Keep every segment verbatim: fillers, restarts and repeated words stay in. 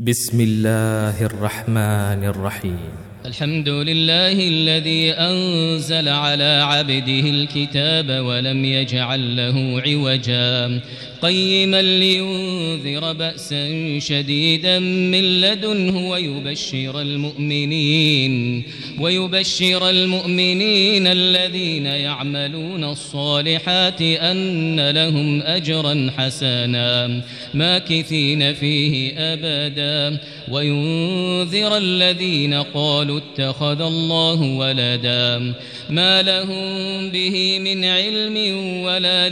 بسم الله الرحمن الرحيم. الحمد لله الذي أنزل على عبده الكتاب ولم يجعل له عوجا قيما لينذر بأسا شديدا من لدنه ويبشر المؤمنين ويبشر المؤمنين الذين يعملون الصالحات أن لهم أجرا حسنا ماكثين فيه أبدا وينذر الذين قالوا اتخذ الله ولدا ما لهم به من علم ولا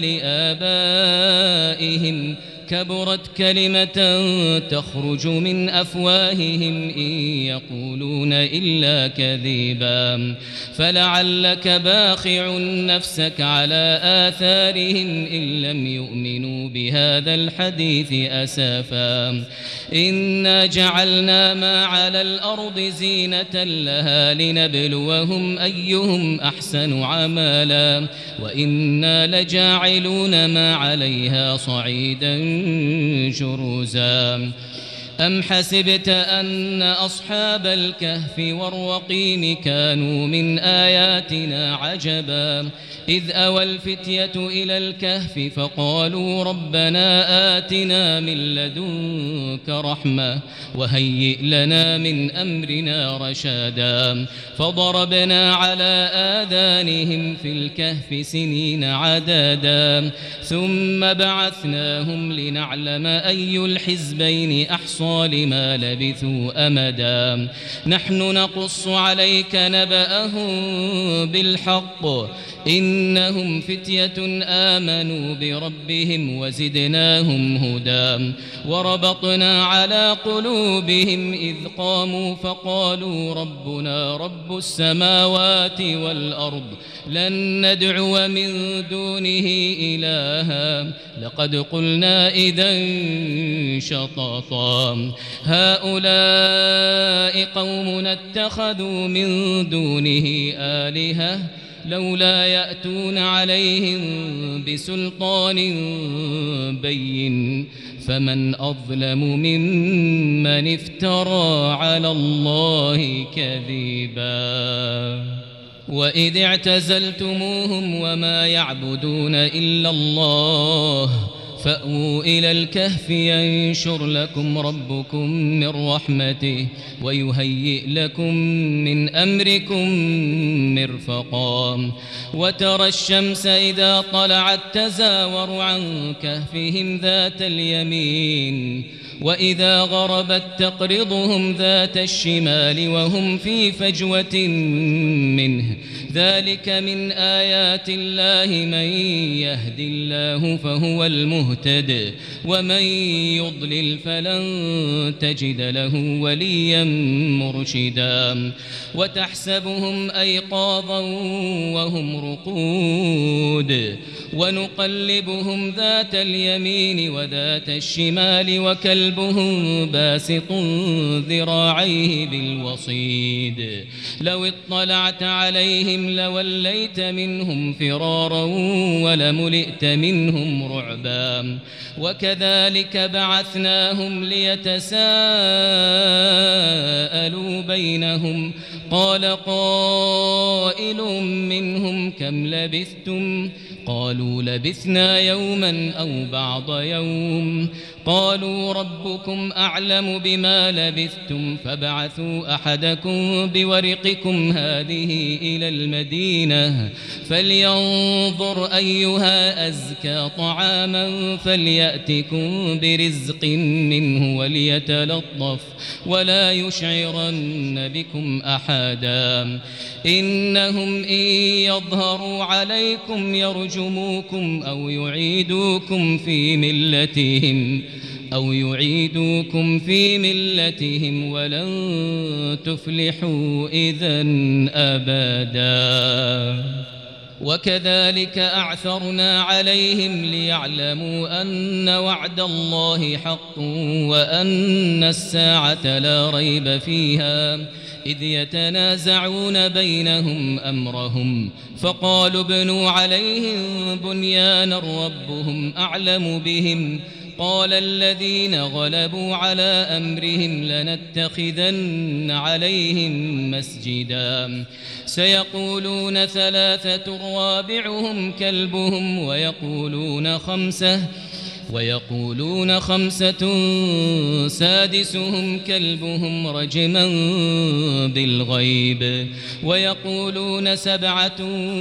لآبائهم كبرت كلمة تخرج من أفواههم إن يقولون إلا كذبا فلعلك باخع نفسك على آثارهم إن لم يؤمنوا بهذا الحديث أسفا إنا جعلنا ما على الأرض زينة لها لنبلوهم أيهم أحسن عملا وإنا لجاعلون ما عليها صعيدا جرزا أم حسبت أن أصحاب الكهف والرقيم كانوا من آياتنا عجبا إذ أوى الفتية إلى الكهف فقالوا ربنا آتنا من لدنك رحمة وهيئ لنا من أمرنا رشادا فضربنا على آذانهم في الكهف سنين عددا ثم بعثناهم لنعلم أي الحزبين أحصى لما لبثوا أمدا نحن نقص عليك نبأهم بالحق إنهم فتية آمنوا بربهم وزدناهم هدى وربطنا على قلوبهم إذ قاموا فقالوا ربنا رب السماوات والأرض لن ندعو من دونه إلها لقد قلنا إذن شططا هؤلاء قومنا اتخذوا من دونه آلهة لولا يأتون عليهم بسلطان بين فمن أظلم ممن افترى على الله كذبا وإذ اعتزلتموهم وما يعبدون إلا الله فأووا إلى الكهف ينشر لكم ربكم من رحمته ويهيئ لكم من أمركم مرفقا وترى الشمس إذا طلعت تزاور عن كهفهم ذات اليمين وإذا غربت تقرضهم ذات الشمال وهم في فجوة منه ذلك من آيات الله من يهد الله فهو المهتد ومن يضلل فلن تجد له وليا مرشدا وتحسبهم أيقاظا وهم رقود ونقلبهم ذات اليمين وذات الشمال وكلبهم باسط ذراعيه بالوصيد لو اطلعت عليهم لوليت منهم فرارا ولملئت منهم رعبا وكذلك بعثناهم ليتساءلوا بينهم قال قائل منهم كم لبثتم قالوا لبثنا يوما أو بعض يوم قالوا ربكم أعلم بما لبثتم فابعثوا أحدكم بورقكم هذه إلى المدينة فلينظر أيها أزكى طعاما فليأتكم برزق منه وليتلطف ولا يشعرن بكم أحدا إنهم إن يظهروا عليكم يرجموكم أو يعيدوكم في ملتهم أو يعيدوكم في ملتهم ولن تفلحوا إذن أبدا وكذلك أعثرنا عليهم ليعلموا أن وعد الله حق وأن الساعة لا ريب فيها إذ يتنازعون بينهم أمرهم فقالوا ابنوا عليهم بنيانا ربهم أعلم بهم قال الذين غلبوا على أمرهم لنتخذن عليهم مسجدا سيقولون ثلاثة رابعهم كلبهم ويقولون خمسة ويقولون خمسة سادسهم كلبهم رجما بالغيب ويقولون سبعة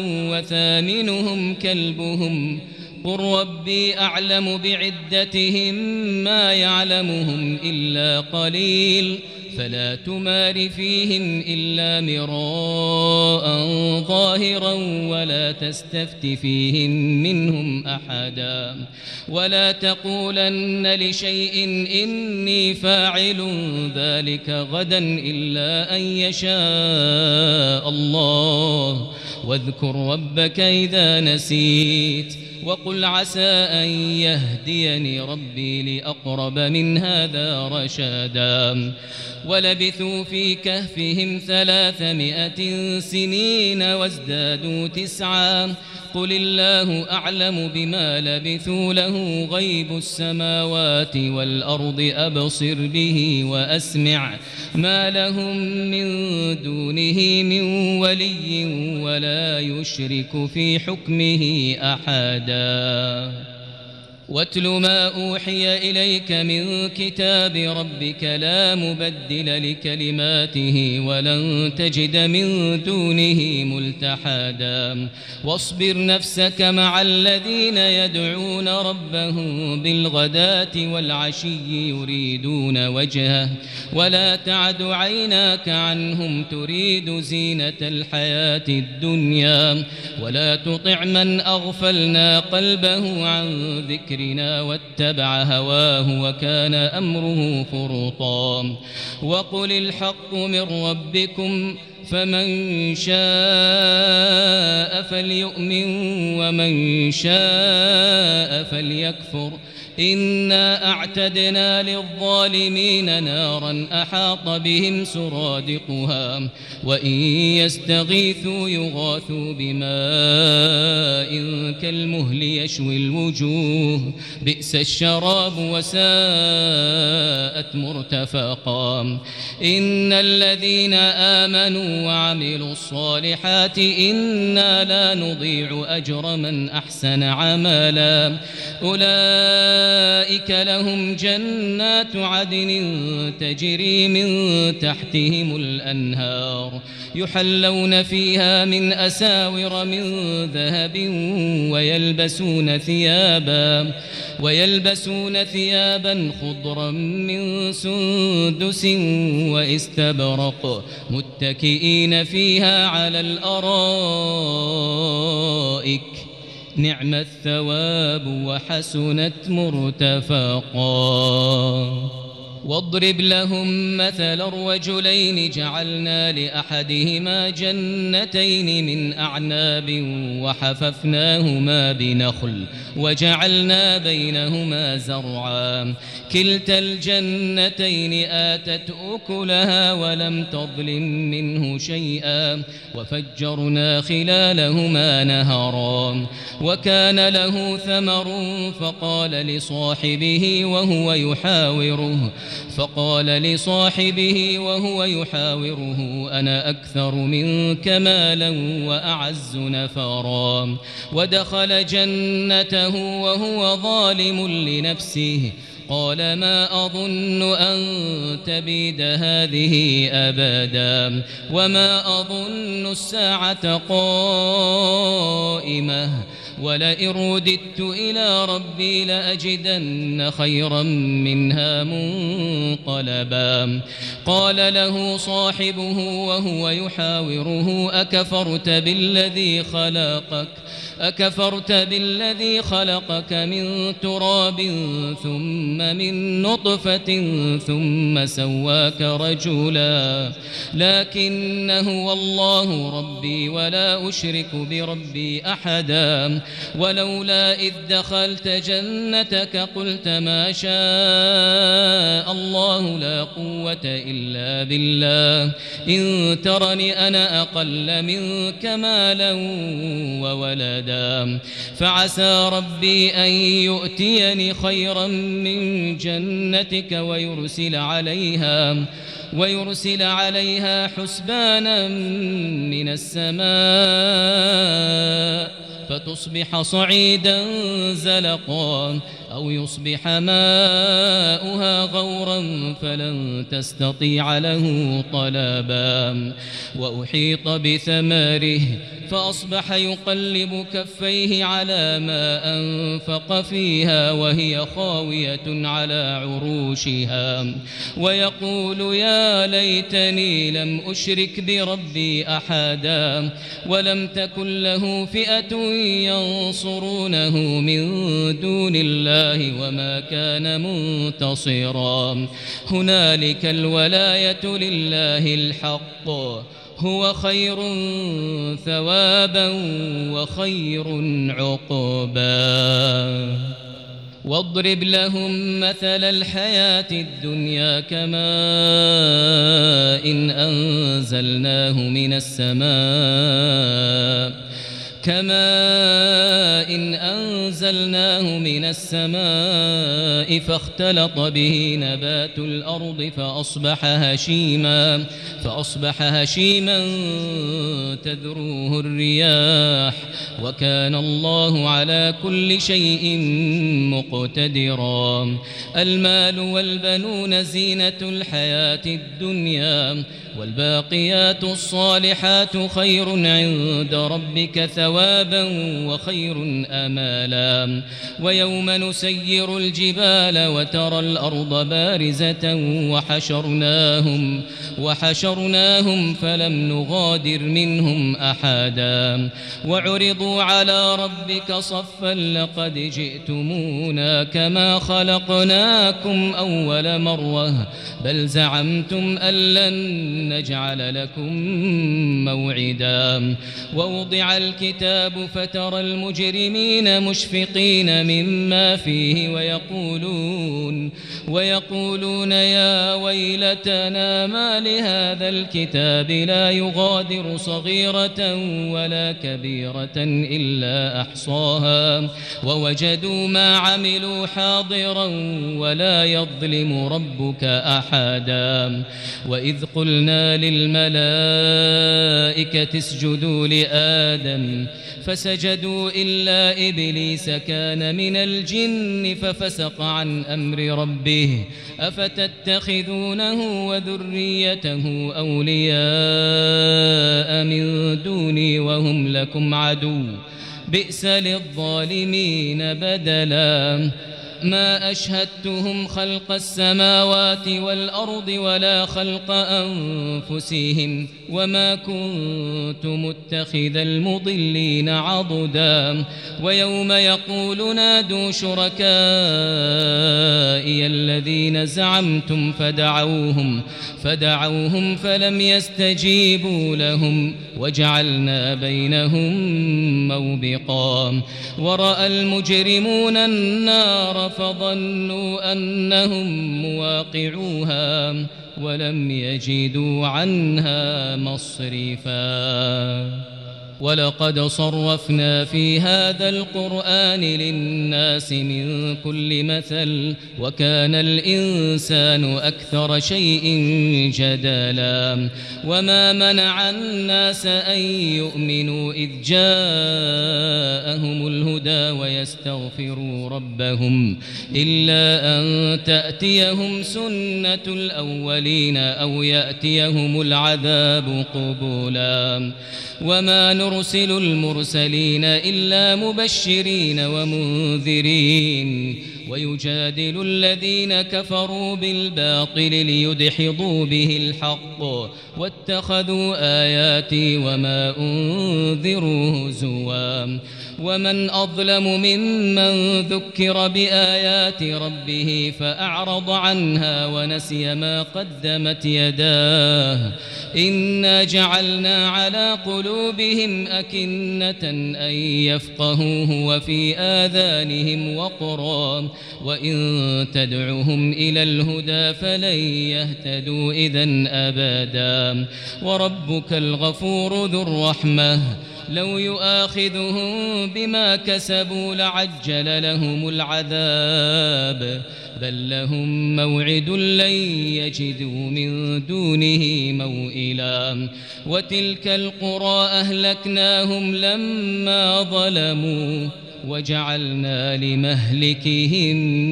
وثامنهم كلبهم قل ربي أعلم بعدتهم ما يعلمهم إلا قليل فلا تمار فيهم إلا مراء ظاهرا ولا تستفت فيهم منهم أحدا ولا تقولن لشيء إني فاعل ذلك غدا إلا أن يشاء الله واذكر ربك إذا نسيت وقل عسى أن يهديني ربي لأقرب من هذا رشدا ولبثوا في كهفهم ثلاثمائة سنين وازدادوا تسعا قل الله أعلم بما لبثوا له غيب السماوات والأرض أبصر به وأسمع ما لهم من دونه من ولي ولا يشرك في حكمه أحدا واتل ما أوحي إليك من كتاب ربك لا مبدل لكلماته ولن تجد من دونه ملتحدا واصبر نفسك مع الذين يدعون ربهم بالغداة والعشي يريدون وجهه ولا تعد عيناك عنهم تريد زينة الحياة الدنيا ولا تطع من أغفلنا قلبه عن ذكر واتبع هواه وكان أمره فرطا وقل الحق من ربكم فمن شاء فليؤمن ومن شاء فليكفر إنا أعتدنا للظالمين نارا أحاط بهم سرادقها وإن يستغيثوا يغاثوا بماء كالمهل يشوي الوجوه بئس الشراب وساءت مرتفقا إن الذين آمنوا وعملوا الصالحات إنا لا نضيع أجر من أحسن عملا أولئك لهم جنات عدن تجري من تحتهم الأنهار يحلون فيها من أساور من ذهب ويلبسون ثيابا ويلبسون ثيابا خضرا من سندس واستبرق متكئين فيها على الأرائك نعم الثواب وحسنت مرتفقا واضرب لهم مثل الرجلين جعلنا لأحدهما جنتين من أعناب وحففناهما بنخل وجعلنا بينهما زرعا كلتا الجنتين آتت أكلها ولم تظلم منه شيئا وفجرنا خلالهما نهرا وكان له ثمر فقال لصاحبه وهو يحاوره فقال لصاحبه وهو يحاوره أنا أكثر منك مالا وأعز نفرا ودخل جنته وهو ظالم لنفسه قال ما أظن أن تبيد هذه أبدا وما أظن الساعة قائمة ولئن رددت إلى ربي لأجدن خيرا منها منقلبا قال له صاحبه وهو يحاوره أكفرت بالذي خلقك أكفرت بالذي خلقك من تراب ثم من نطفة ثم سواك رجلا لكن هو الله ربي ولا أشرك بربي أحدا ولولا إذ دخلت جنتك قلت ما شاء الله لا قوة إلا بالله إن ترني أنا أقل منك مالا وولدا فعسى ربي أن يؤتيني خيرا من جنتك ويرسل عليها ويرسل عليها حسبانا من السماء فتصبح صعيدا زلقا أو يصبح ماؤها غورا فلن تستطيع له طلبا وأحيط بثمره فأصبح يقلب كفيه على ما أنفق فيها وهي خاوية على عروشها ويقول يا ليتني لم أشرك بربي أحدا ولم تكن له فئة ينصرونه من دون الله وما كان منتصرا هنالك الولاية لله الحق هو خير ثوابا وخير عقبا واضرب لهم مثل الحياة الدنيا كماء إن أنزلناه من السماء كماء إن أنزلناه من السماء فاختلط به نبات الأرض فأصبح هشيما فأصبح هشيما تذروه الرياح وكان الله على كل شيء مقتدرا المال والبنون زينة الحياة الدنيا والباقيات الصالحات خير عند ربك ثوابا وخير آمالا ويوم نسير الجبال وترى الأرض بارزة وحشرناهم وحشرناهم فلم نغادر منهم أحدا وعرضوا على ربك صفا لقد جئتمونا كما خلقناكم أول مرة بل زعمتم أن لن نجعل لكم موعدا ووضع الكتاب فترى المجرمين مشفقين مما فيه ويقولون ويقولون يا ويلتنا ما لهذا الكتاب لا يغادر صغيرة ولا كبيرة إلا أحصاها ووجدوا ما عملوا حاضرا ولا يظلم ربك أحدا وإذ قلنا للملائكة اسجدوا لآدم فسجدوا إلا إبليس كان من الجن ففسق عن أمر ربه أفتتخذونه وذريته أولياء من دوني وهم لكم عدو بئس للظالمين بدلا ما أشهدتهم خلق السماوات والأرض ولا خلق أنفسهم وما كنت متخذ المضلين عضدا ويوم يقول نادوا شركائي الذين زعمتم فدعوهم فدعوهم فلم يستجيبوا لهم وجعلنا بينهم موبقا ورأى المجرمون النار فظنوا أنهم مواقعوها ولم يجدوا عنها مصرفا ولقد صرفنا في هذا القرآن للناس من كل مثل وكان الإنسان أكثر شيء جدلا وما منع الناس أن يؤمنوا إذ جاءهم الهدى ويستغفروا ربهم إلا أن تأتيهم سنة الأولين أو يأتيهم العذاب قبلا وما نرسل المرسلين إلا مبشرين ومنذرين ويجادل الذين كفروا بالباطل ليدحضوا به الحق واتخذوا آياتي وما أنذروا هزوا ومن أظلم ممن ذكر بآيات ربه فأعرض عنها ونسي ما قدمت يداه إنا جعلنا على قلوبهم أكنة أن يفقهوه وفي آذانهم وقرا وإن تدعهم إلى الهدى فلن يهتدوا إذن أبدا وربك الغفور ذو الرحمة لو يؤاخذهم بما كسبوا لعجل لهم العذاب بل لهم موعد لن يجدوا من دونه موئلا وتلك القرى أهلكناهم لما ظلموا وجعلنا لمهلكهم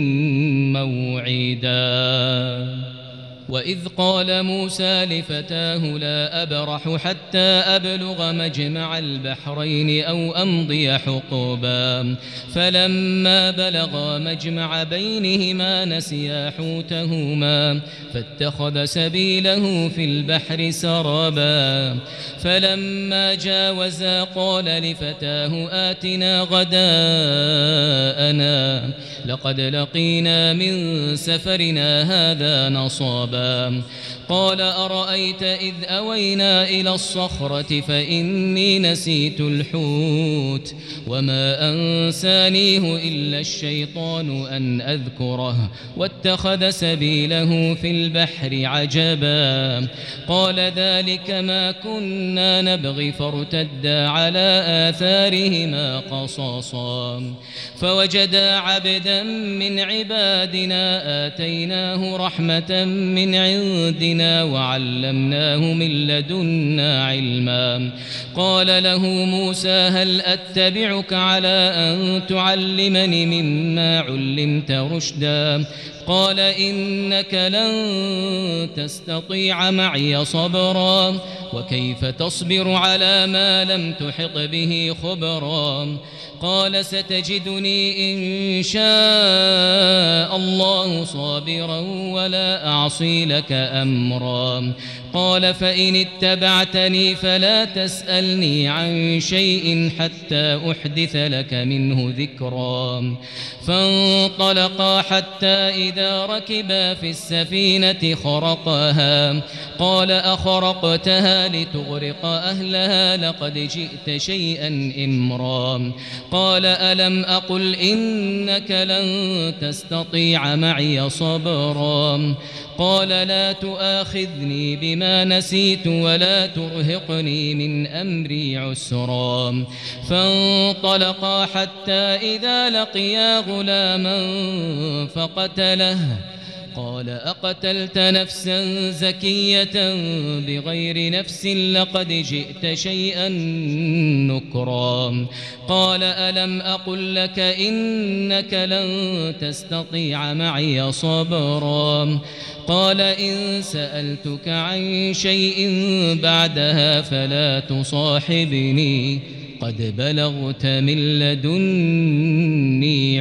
موعدا وإذ قال موسى لفتاه لا أبرح حتى أبلغ مجمع البحرين أو أمضي حقبا فلما بلغا مجمع بينهما نسيا حوتهما فاتخذ سبيله في البحر سربا فلما جاوزا قال لفتاه آتنا غداءنا لقد لقينا من سفرنا هذا نصابا قال أرأيت إذ أوينا إلى الصخرة فإني نسيت الحوت وما أنسانيه إلا الشيطان أن أذكره واتخذ سبيله في البحر عجبا قال ذلك ما كنا نبغي فارتدا على آثارهما قصصا فوجدا عبدا من عبادنا آتيناه رحمة من عندنا وعلمناه من لدنا علما قال له موسى هل أتبعك على أن تعلمني مما علمت رشدا قال إنك لن تستطيع معي صبرا وكيف تصبر على ما لم تحط به خبرا قال ستجدني إن شاء الله صابرا ولا أعصي لك أمرا قال فإن اتبعتني فلا تسألني عن شيء حتى أحدث لك منه ذكرا فانطلقا حتى إذا ركبا في السفينة خرقها قال أخرقتها لتغرق أهلها لقد جئت شيئا إمرا قال ألم أقل إنك لن تستطيع معي صبرا قال لا تؤاخذني بما نسيت ولا ترهقني من أمري عسرا فانطلقا حتى إذا لقيا غلاما فقتله قال أقتلت نفسا زكية بغير نفس لقد جئت شيئا نكرا قال ألم أقل لك إنك لن تستطيع معي صبرا قال إن سألتك عن شيء بعدها فلا تصاحبني قد بلغت من لدني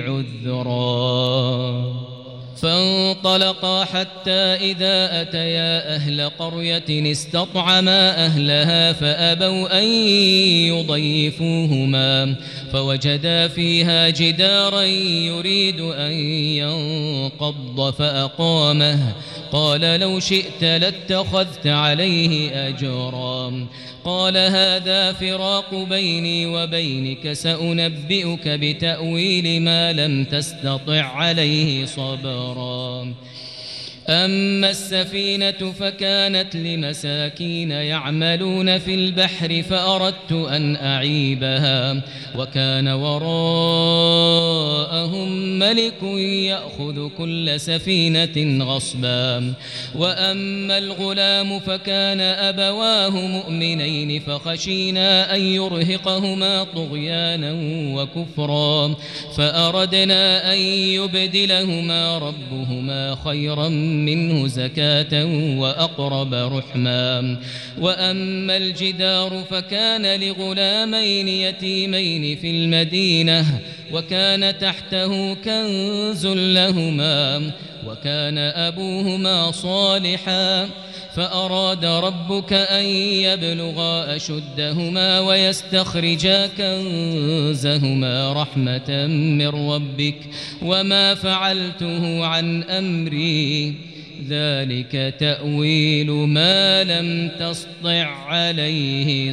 عذرا فانطلقا حتى إذا أتيا أهل قرية استطعما أهلها فأبوا أن يضيفوهما فوجدا فيها جدارا يريد أن ينقض فأقامه قال لو شئت لاتخذت عليه أجرا قال هذا فراق بيني وبينك سأنبئك بتأويل ما لم تستطع عليه صبرا أما السفينة فكانت لمساكين يعملون في البحر فأردت أن أعيبها وكان وراءهم ملك يأخذ كل سفينة غصبا وأما الغلام فكان أبواه مؤمنين فخشينا أن يرهقهما طغيانا وكفرا فأردنا أن يبدلهما ربهما خيرا منه زكاة وأقرب رحما وأما الجدار فكان لغلامين يتيمين في المدينة وكان تحته كنز لهما وكان أبوهما صالحا فأراد ربك أن يبلغا أشدهما ويستخرجا كنزهما رحمة من ربك وما فعلته عن أمري ذلك تأويل ما لم تسطع عليه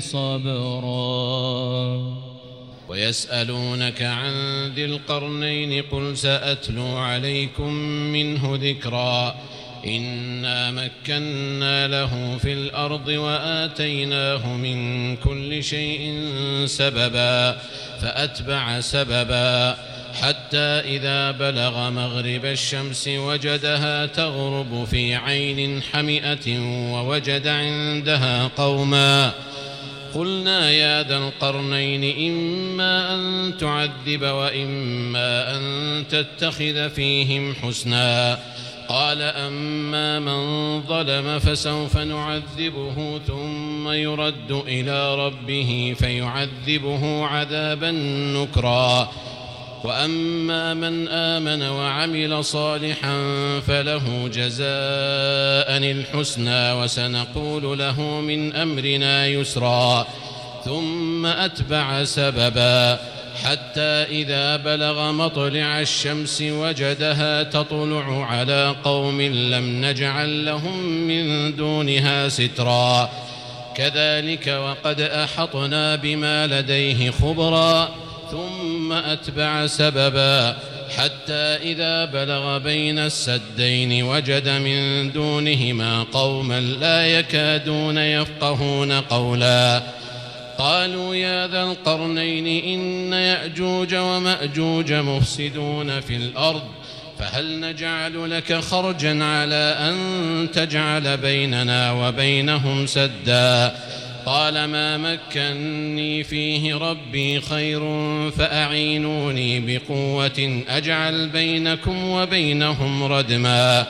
صبرا. ويسألونك عن ذي القرنين قل سأتلو عليكم منه ذكرا إنا مكنا له في الأرض وآتيناه من كل شيء سببا فأتبع سببا حتى إذا بلغ مغرب الشمس وجدها تغرب في عين حمئة ووجد عندها قوما قلنا يا ذا القرنين إما أن تعذب وإما أن تتخذ فيهم حسنا قال أما من ظلم فسوف نعذبه ثم يرد إلى ربه فيعذبه عذابا نكرا وأما من آمن وعمل صالحا فله جزاء الحسنى وسنقول له من أمرنا يسرا ثم أتبع سببا حتى إذا بلغ مطلع الشمس وجدها تطلع على قوم لم نجعل لهم من دونها سترا كذلك وقد أحطنا بما لديه خبرا ثم أتبع سببا حتى إذا بلغ بين السدين وجد من دونهما قوما لا يكادون يفقهون قولا قالوا يا ذا القرنين إن يأجوج ومأجوج مفسدون في الأرض فهل نجعل لك خرجا على أن تجعل بيننا وبينهم سدا قال ما مكني فيه ربي خير فأعينوني بقوة أجعل بينكم وبينهم ردما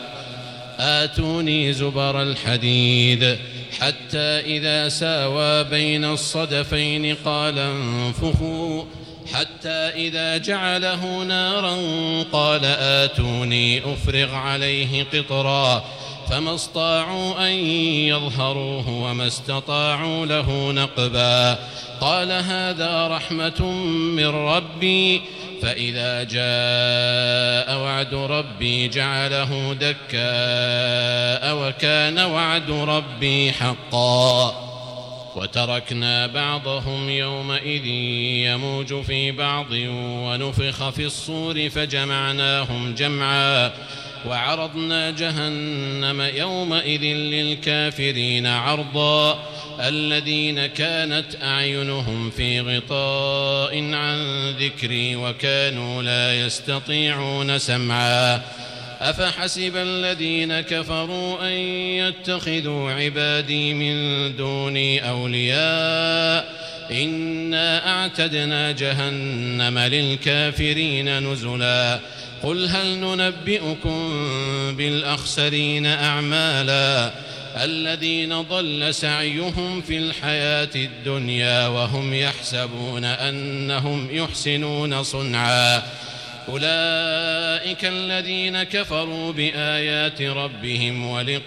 آتوني زبر الحديد حتى إذا ساوى بين الصدفين قال انفخوا حتى إذا جعله نارا قال آتوني أفرغ عليه قطرا فما استطاعوا أن يظهروه وما استطاعوا له نقبا قال هذا رحمة من ربي فإذا جاء وعد ربي جعله دكاء وكان وعد ربي حقا وتركنا بعضهم يومئذ يموج في بعض ونفخ في الصور فجمعناهم جمعا وعرضنا جهنم يومئذ للكافرين عرضا الذين كانت أعينهم في غطاء عن ذكري وكانوا لا يستطيعون سمعا أفحسب الذين كفروا أن يتخذوا عبادي من دوني أولياء إنا أعتدنا جهنم للكافرين نزلا قل هل ننبئكم بالأخسرين أعمالا الذين ضل سعيهم في الحياة الدنيا وهم يحسبون أنهم يحسنون صنعا أولئك الذين كفروا بآيات ربهم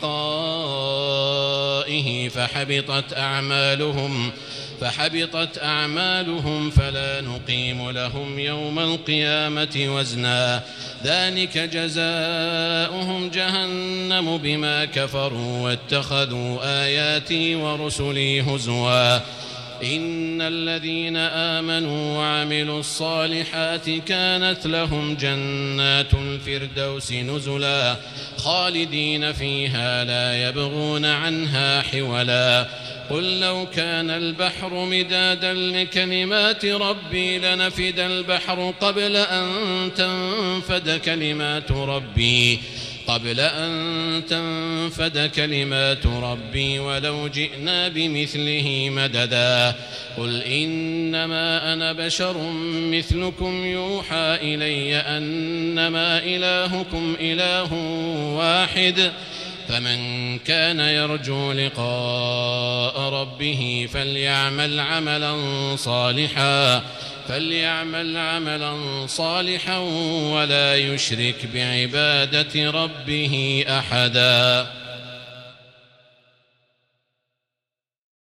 ولقائه فحبطت أعمالهم فحبطت أعمالهم فلا نقيم لهم يوم القيامة وزنا ذلك جزاؤهم جهنم بما كفروا واتخذوا آياتي ورسلي هزوا إن الذين آمنوا وعملوا الصالحات كانت لهم جنات الفردوس نزلا خالدين فيها لا يبغون عنها حولا قل لو كان البحر مدادا لكلمات ربي لنفد البحر قبل أن تنفد كلمات ربي قبل أن تنفد كلمات ربي ولو جئنا بمثله مددا قل إنما أنا بشر مثلكم يوحى إلي أنما إلهكم إله واحد فمن كان يرجو لقاء ربه فليعمل عملا صالحا فليعمل عملا صالحا ولا يشرك بعبادة ربه أحدا.